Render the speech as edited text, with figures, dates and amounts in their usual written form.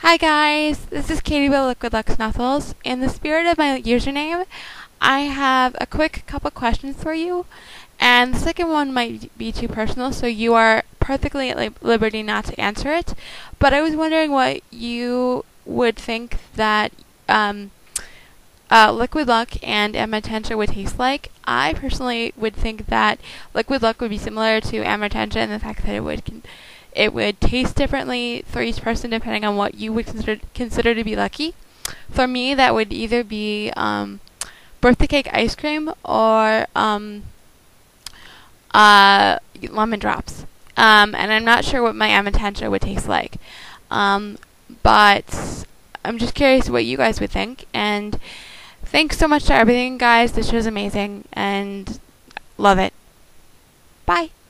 Hi guys, this is Katie with Liquid Lux Snuffles. In the spirit of my username, I have a quick couple questions for you, and the second one might be too personal, so you are perfectly at liberty not to answer it. But I was wondering what you would think that Liquid Luck and Amatentia would taste like. I personally would think that Liquid Luck would be similar to Amatentia in the fact that it would taste differently for each person depending on what you would consider to be lucky. For me, that would either be birthday cake ice cream or lemon drops. And I'm not sure what my Amatentia would taste like. But I'm just curious what you guys would think. And thanks so much to everything, guys. This was amazing and love it. Bye.